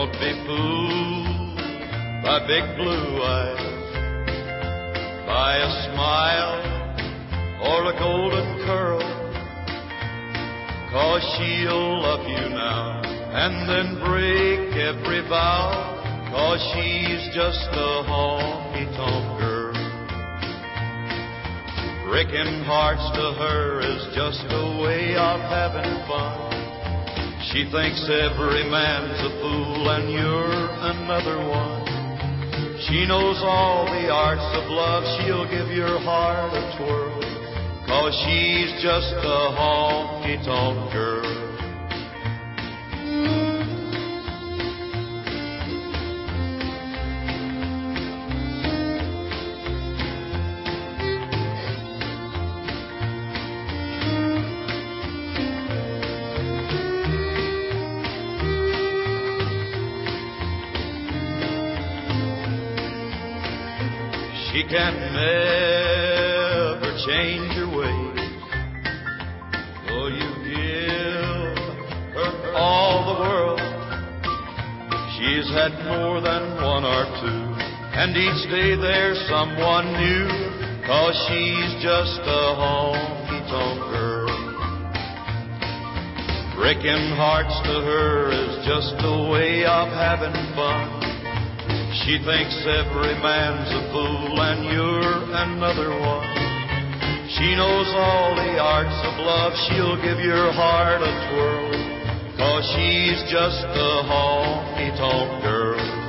Don't be fooled by big blue eyes, by a smile or a golden curl, 'cause she'll love you now and then break every vow, 'cause she's just a honky-tonk girl. Breaking hearts to her is just a way of having fun. She thinks every man's a fool and you're another one. She knows all the arts of love, she'll give your heart a twirl, 'cause she's just a honky-tonk girl. She can never change her ways, though you give her all the world. She's had more than one or two, and each day there's someone new, 'cause she's just a honky-tonk girl. Breaking hearts to her is just a way of having fun. She thinks every man's a fool and you're another one. She knows all the arts of love, she'll give your heart a twirl, 'cause she's just a honky-tonk girl.